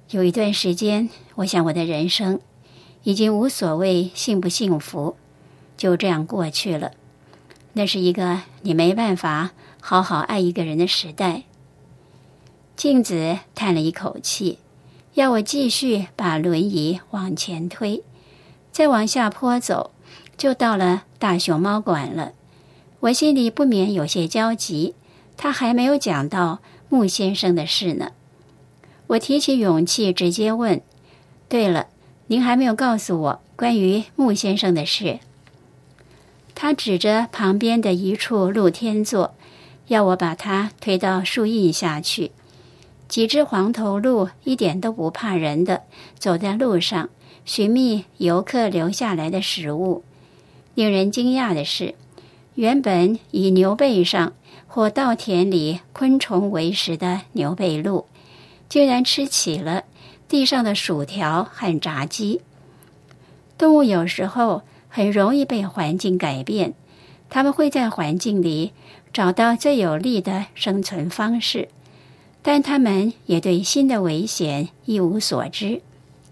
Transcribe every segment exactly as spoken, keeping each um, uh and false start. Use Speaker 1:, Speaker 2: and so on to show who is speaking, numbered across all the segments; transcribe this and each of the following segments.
Speaker 1: 有一段时间，我想我的人生已经无所谓幸不幸福，就这样过去了。那是一个你没办法好好爱一个人的时代。镜子叹了一口气，要我继续把轮椅往前推，再往下坡走，就到了大熊猫馆了。我心里不免有些焦急，他还没有讲到穆先生的事呢。我提起勇气直接问，对了，您还没有告诉我关于穆先生的事。他指着旁边的一处露天座，要我把它推到树荫下去。几只黄头鹿一点都不怕人的走在路上，寻觅游客留下来的食物。令人惊讶的是，原本以牛背上或稻田里昆虫为食的牛背鹿，竟然吃起了地上的薯条和炸鸡。动物有时候很容易被环境改变，它们会在环境里找到最有利的生存方式，但它们也对新的危险一无所知。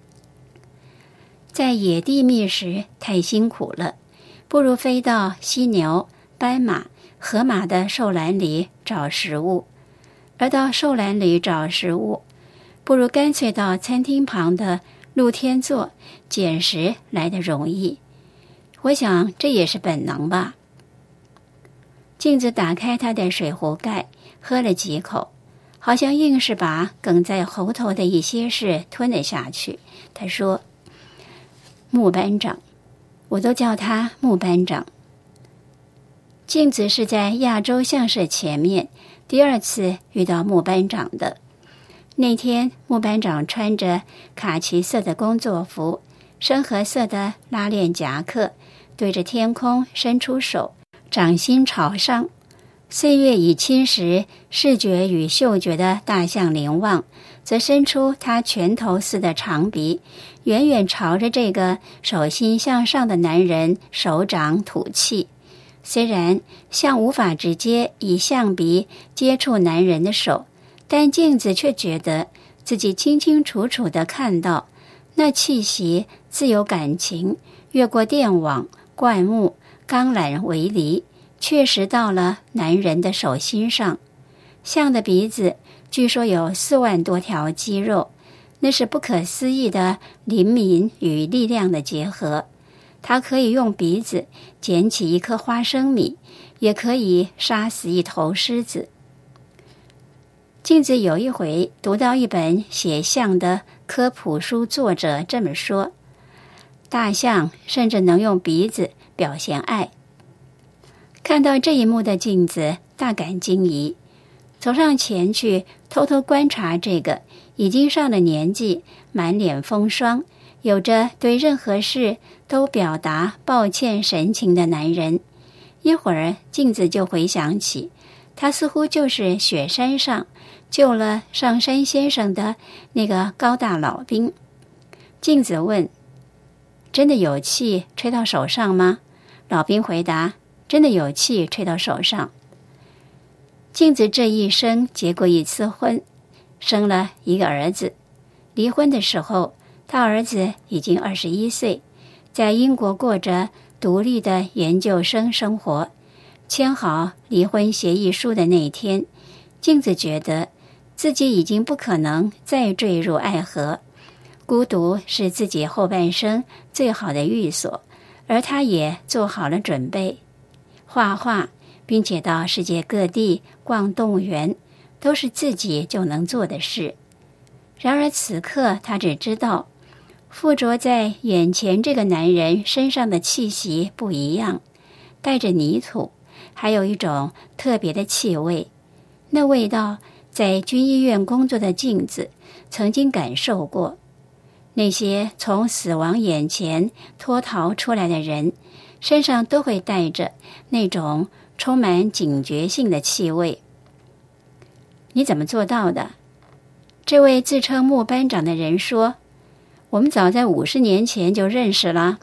Speaker 1: 在野地觅食太辛苦了，不如飞到犀牛、斑马、河马的兽栏里找食物，而到兽栏里找食物，不如干脆到餐厅旁的露天座捡食来得容易。我想这也是本能吧。镜子打开他的水壶盖，喝了几口，好像硬是把哽在喉头的一些事吞了下去。他说，穆班长，我都叫他穆班长。镜子是在亚洲相社前面第二次遇到穆班长的。那天穆班长穿着卡其色的工作服，深褐色的拉链夹克，对着天空伸出手，掌心朝上。岁月已侵蚀视觉与嗅觉的大象林旺则伸出他拳头似的长鼻，远远朝着这个手心向上的男人手掌吐气。虽然象无法直接以象鼻接触男人的手，但镜子却觉得自己清清楚楚地看到那气息自有感情，越过电网、灌木、钢缆围篱，确实到了男人的手心上。象的鼻子据说有四万多条肌肉，那是不可思议的灵敏与力量的结合。它可以用鼻子捡起一颗花生米，也可以杀死一头狮子。镜子有一回读到一本写象的科普书，作者这么说，大象甚至能用鼻子表现爱。看到这一幕的镜子大感惊疑，走上前去偷偷观察这个已经上了年纪、满脸风霜、有着对任何事都表达抱歉神情的男人。一会儿镜子就回想起，他似乎就是雪山上救了上山先生的那个高大老兵。镜子问，真的有气吹到手上吗？老兵回答，真的有气吹到手上。镜子这一生结过一次婚，生了一个儿子。离婚的时候，他儿子已经二十一岁，在英国过着独立的研究生生活。签好离婚协议书的那一天，镜子觉得自己已经不可能再坠入爱河，孤独是自己后半生最好的寓所，而他也做好了准备。画画，并且到世界各地逛动物园，都是自己就能做的事。然而此刻他只知道，附着在眼前这个男人身上的气息不一样，带着泥土，还有一种特别的气味。那味道在军医院工作的镜子曾经感受过。那些从死亡眼前脱逃出来的人，身上都会带着那种充满警觉性的气味。你怎么做到的？这位自称穆班长的人说，我们早在五十年前就认识了。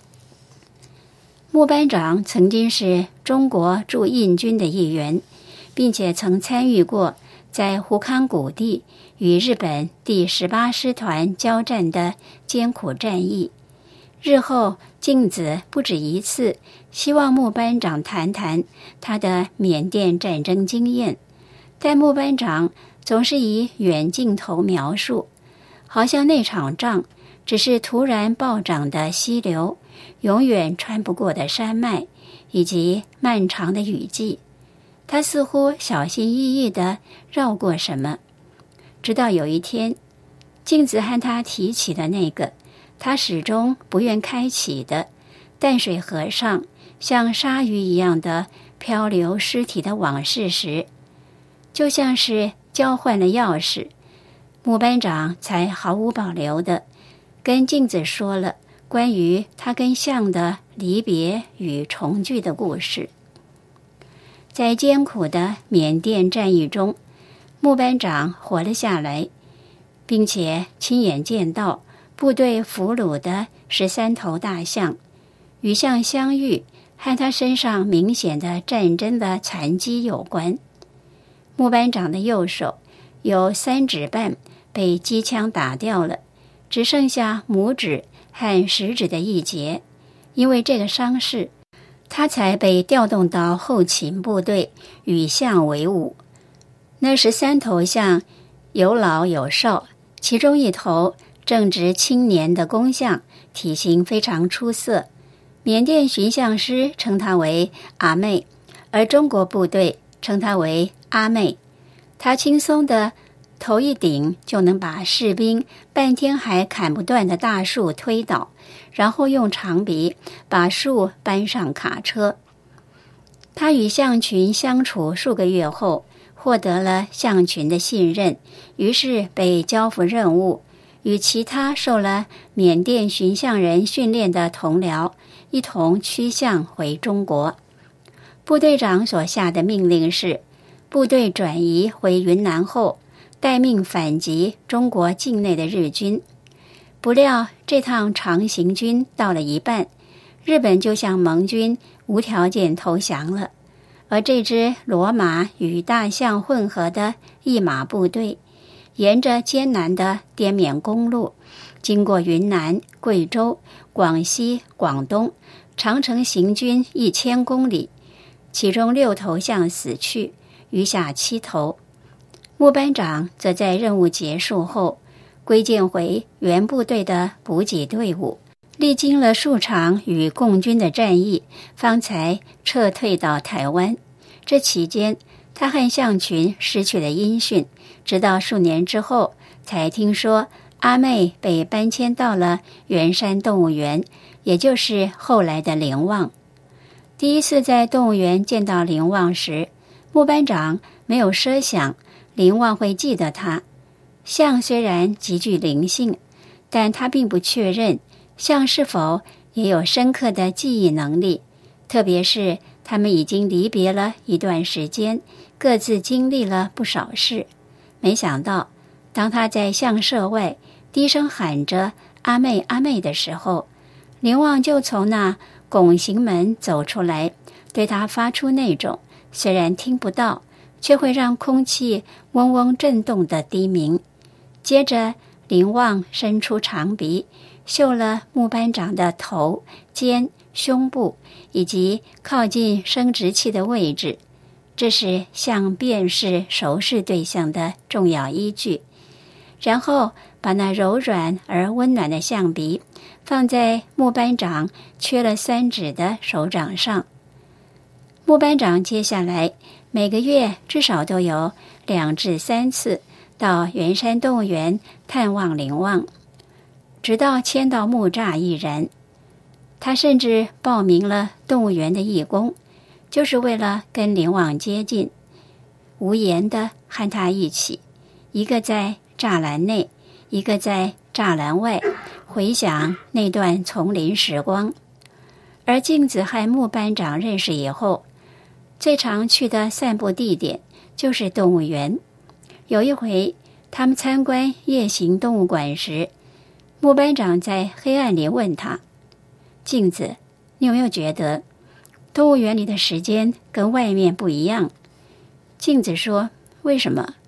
Speaker 1: 穆班长曾经是中国驻印军的一员，并且曾参与过在胡康谷地与日本第十八师团交战的艰苦战役。日后镜子不止一次希望穆班长谈谈他的缅甸战争经验，但穆班长总是以远镜头描述，好像那场仗只是突然暴涨的溪流，永远穿不过的山脉，以及漫长的雨季。他似乎小心翼翼地绕过什么，直到有一天，镜子和他提起的那个他始终不愿开启的淡水河上像鲨鱼一样的漂流尸体的往事时，就像是交换了钥匙，穆班长才毫无保留地跟镜子说了关于他跟象的离别与重聚的故事。在艰苦的缅甸战役中，穆班长活了下来，并且亲眼见到部队俘虏的十三头大象，与象相遇和他身上明显的战争的残迹有关。穆班长的右手有三指半被机枪打掉了，只剩下拇指和食指的一节，因为这个伤势，他才被调动到后勤部队与象为伍。那十三头象有老有少，其中一头正值青年的公象，体型非常出色，缅甸驯象师称他为阿妹，而中国部队称他为阿妹。他轻松的头一顶就能把士兵半天还砍不断的大树推倒，然后用长鼻把树搬上卡车。他与象群相处数个月后，获得了象群的信任，于是被交付任务，与其他受了缅甸驯象人训练的同僚一同驱象回中国。部队长所下的命令是，部队转移回云南后，待命反击中国境内的日军。不料这趟长行军到了一半，日本就向盟军无条件投降了，而这支骡马与大象混合的一马部队，沿着艰难的滇缅公路，经过云南、贵州、广西、广东，长程行军一千公里，其中六头象死去，余下七头。穆班长则在任务结束后归建回原部队的补给队伍，历经了数场与共军的战役，方才撤退到台湾。这期间，他和象群失去了音讯，直到数年之后才听说阿妹被搬迁到了圆山动物园，也就是后来的林旺。第一次在动物园见到林旺时，穆班长没有设想林旺会记得他。象虽然极具灵性，但他并不确认象是否也有深刻的记忆能力，特别是他们已经离别了一段时间，各自经历了不少事。没想到当他在象舍外低声喊着阿妹阿妹的时候，林旺就从那拱形门走出来，对他发出那种虽然听不到却会让空气嗡嗡震动的低鸣。接着林旺伸出长鼻，嗅了穆班长的头、肩、胸部以及靠近生殖器的位置，这是象辨识熟识对象的重要依据。然后把那柔软而温暖的象鼻放在穆班长缺了三指的手掌上。穆班长接下来每个月至少都有两至三次到圆山动物园探望林旺，直到迁到木栅亦然。他甚至报名了动物园的义工，就是为了跟林旺接近，无言地和他一起，一个在栅栏内，一个在栅栏外，回想那段丛林时光。而镜子和穆班长认识以后，最常去的散步地点就是动物园。有一回他们参观夜行动物馆时，穆班长在黑暗里问他，镜子，你有没有觉得动物园里的时间跟外面不一样？镜子说，为什么？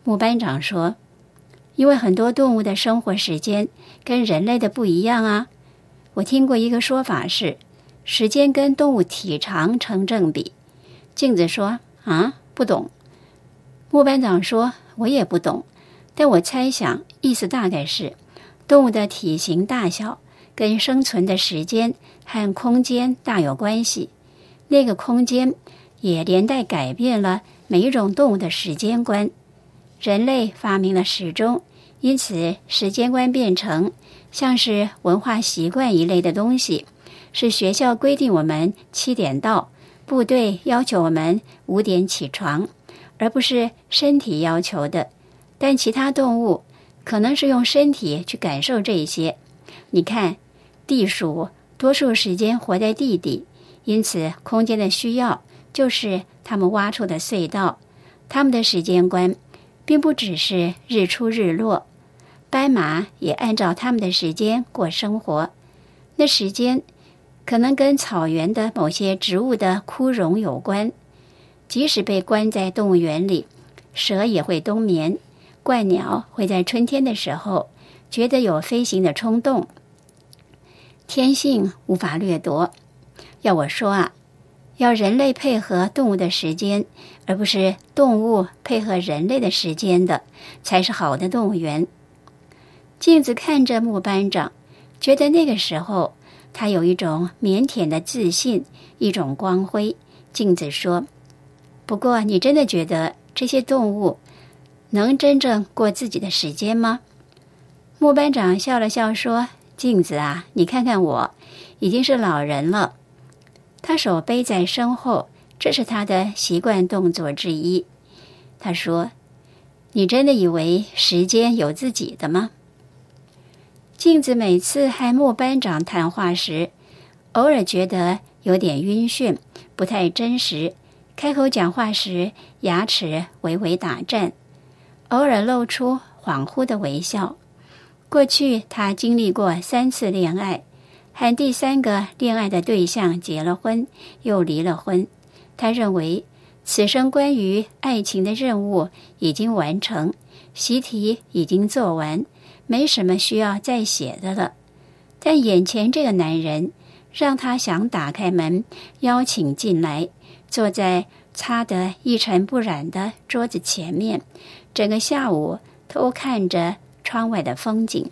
Speaker 1: 木班长说，因为很多动物的生活时间跟人类的不一样啊。我听过一个说法是，时间跟动物体长成正比。镜子说，啊，不懂。木班长说，我也不懂，但我猜想意思大概是，动物的体型大小跟生存的时间和空间大有关系，那个空间也连带改变了每一种动物的时间观。人类发明了时钟，因此时间观变成像是文化习惯一类的东西，是学校规定我们七点到，部队要求我们五点起床，而不是身体要求的。但其他动物可能是用身体去感受这些。你看，地鼠多数时间活在地底，因此空间的需要就是他们挖出的隧道。他们的时间观并不只是日出日落，斑马也按照他们的时间过生活。那时间可能跟草原的某些植物的枯荣有关。即使被关在动物园里，蛇也会冬眠，鹳鸟会在春天的时候觉得有飞行的冲动。天性无法掠夺。要我说啊，要人类配合动物的时间，而不是动物配合人类的时间的，才是好的动物园。镜子看着木班长，觉得那个时候他有一种腼腆的自信，一种光辉。镜子说，不过你真的觉得这些动物能真正过自己的时间吗？木班长笑了笑说，镜子啊，你看看我，已经是老人了。他手背在身后，这是他的习惯动作之一。他说，你真的以为时间有自己的吗？镜子每次和木班长谈话时，偶尔觉得有点晕眩，不太真实。开口讲话时，牙齿微微打颤，偶尔露出恍惚的微笑。过去他经历过三次恋爱，和第三个恋爱的对象结了婚，又离了婚。他认为此生关于爱情的任务已经完成，习题已经做完，没什么需要再写的了。但眼前这个男人让他想打开门邀请进来，坐在擦得一尘不染的桌子前面，整个下午偷看着窗外的风景。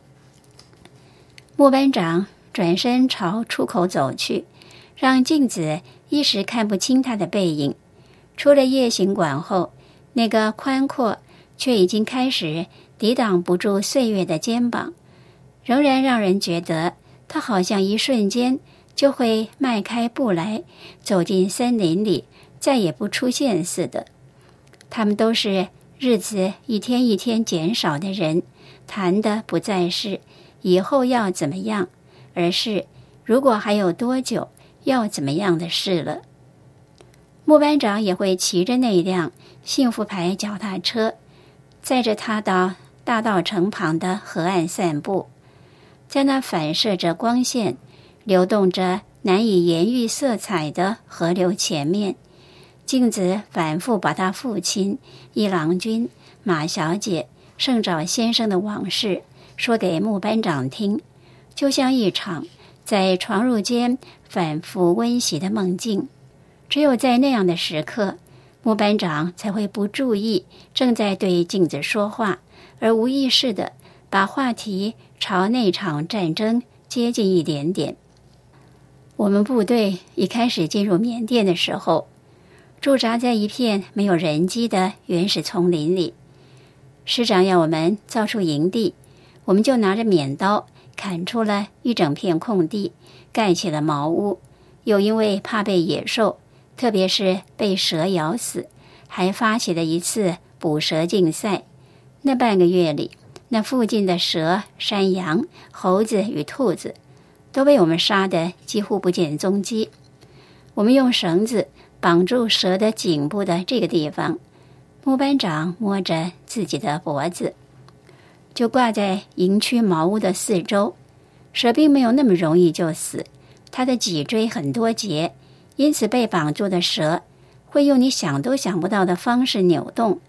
Speaker 1: 木班长转身朝出口走去，让镜子一时看不清他的背影。出了夜行馆后，那个宽阔却已经开始抵挡不住岁月的肩膀，仍然让人觉得他好像一瞬间就会迈开步来，走进森林里，再也不出现似的。他们都是日子一天一天减少的人，谈的不再是以后要怎么样，而是如果还有多久要怎么样的事了。木班长也会骑着那辆幸福牌脚踏车，载着他到大道城旁的河岸散步。在那反射着光线，流动着难以言喻色彩的河流前面，镜子反复把他父亲、一郎君、马小姐、圣爪先生的往事说给木班长听，就像一场在床褥间反复温习的梦境。只有在那样的时刻，木班长才会不注意正在对镜子说话，而无意识地把话题朝那场战争接近一点点。我们部队一开始进入缅甸的时候，驻扎在一片没有人迹的原始丛林里。师长要我们造出营地，我们就拿着扁刀砍出了一整片空地，盖起了茅屋。又因为怕被野兽，特别是被蛇咬死，还发起了一次捕蛇竞赛。那半个月里，那附近的蛇、山羊、猴子与兔子都被我们杀得几乎不见踪迹。我们用绳子绑住蛇的颈部的这个地方，木班长摸着自己的脖子，就挂在营区茅屋的四周。蛇并没有那么容易就死，它的脊椎很多节，因此被绑住的蛇会用你想都想不到的方式扭动。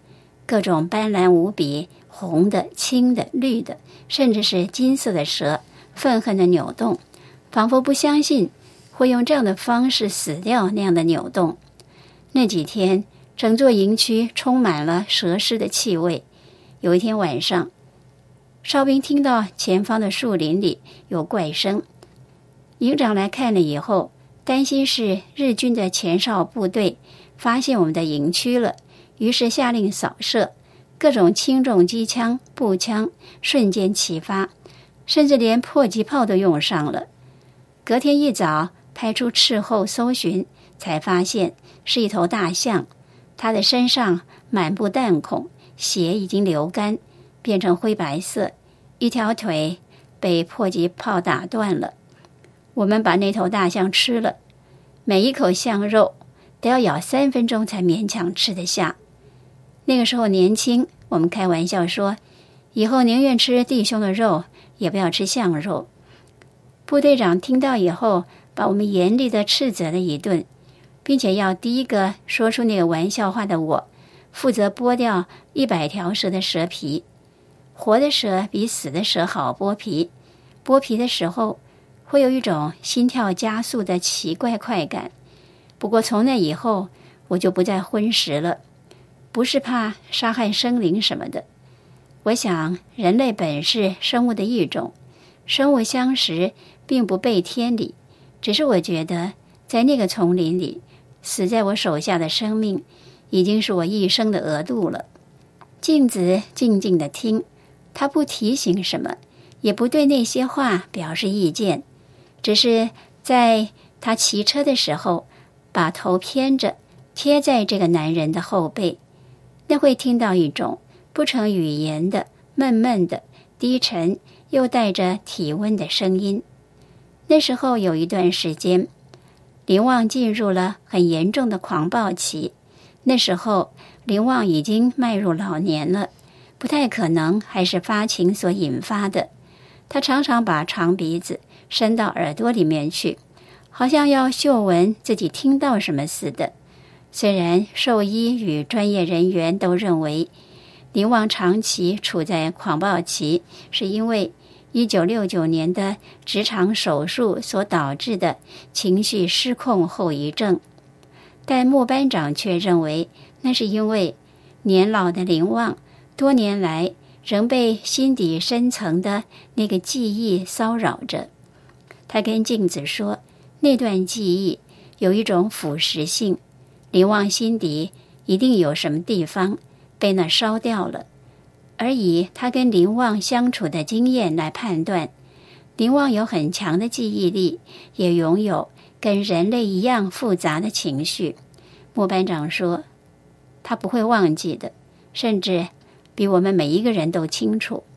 Speaker 1: 各种斑斓无比，红的、青的、绿的，甚至是金色的蛇愤恨地扭动，仿佛不相信会用这样的方式死掉那样的扭动。那几天，整座营区充满了蛇尸的气味。有一天晚上，哨兵听到前方的树林里有怪声，营长来看了以后，担心是日军的前哨部队发现我们的营区了，于是下令扫射，各种轻重机枪、步枪瞬间齐发，甚至连迫击炮都用上了。隔天一早派出斥候搜寻，才发现是一头大象，它的身上满布弹孔，血已经流干，变成灰白色，一条腿被迫击炮打断了。我们把那头大象吃了，每一口象肉都要咬三分钟才勉强吃得下。那个时候年轻，我们开玩笑说，以后宁愿吃弟兄的肉，也不要吃象肉。部队长听到以后，把我们严厉地斥责了一顿，并且要第一个说出那个玩笑话的我，负责剥掉一百条蛇的蛇皮。活的蛇比死的蛇好剥皮，剥皮的时候会有一种心跳加速的奇怪快感。不过从那以后，我就不再荤食了，不是怕杀害生灵什么的。我想人类本是生物的一种，生物相食并不悖天理，只是我觉得在那个丛林里，死在我手下的生命已经是我一生的额度了。镜子静静地听，他不提醒什么，也不对那些话表示意见，只是在他骑车的时候把头偏着贴在这个男人的后背，那会听到一种不成语言的闷闷的低沉又带着体温的声音。那时候有一段时间，林旺进入了很严重的狂暴期。那时候林旺已经迈入老年了，不太可能还是发情所引发的。他常常把长鼻子伸到耳朵里面去，好像要嗅闻自己听到什么似的。虽然兽医与专业人员都认为林旺长期处在狂暴期是因为一九六九年的直肠手术所导致的情绪失控后遗症，但穆班长却认为那是因为年老的林旺多年来仍被心底深层的那个记忆骚扰着。他跟镜子说，那段记忆有一种腐蚀性，林旺心底一定有什么地方被那烧掉了。而以他跟林旺相处的经验来判断，林旺有很强的记忆力，也拥有跟人类一样复杂的情绪。穆班长说，他不会忘记的，甚至比我们每一个人都清楚。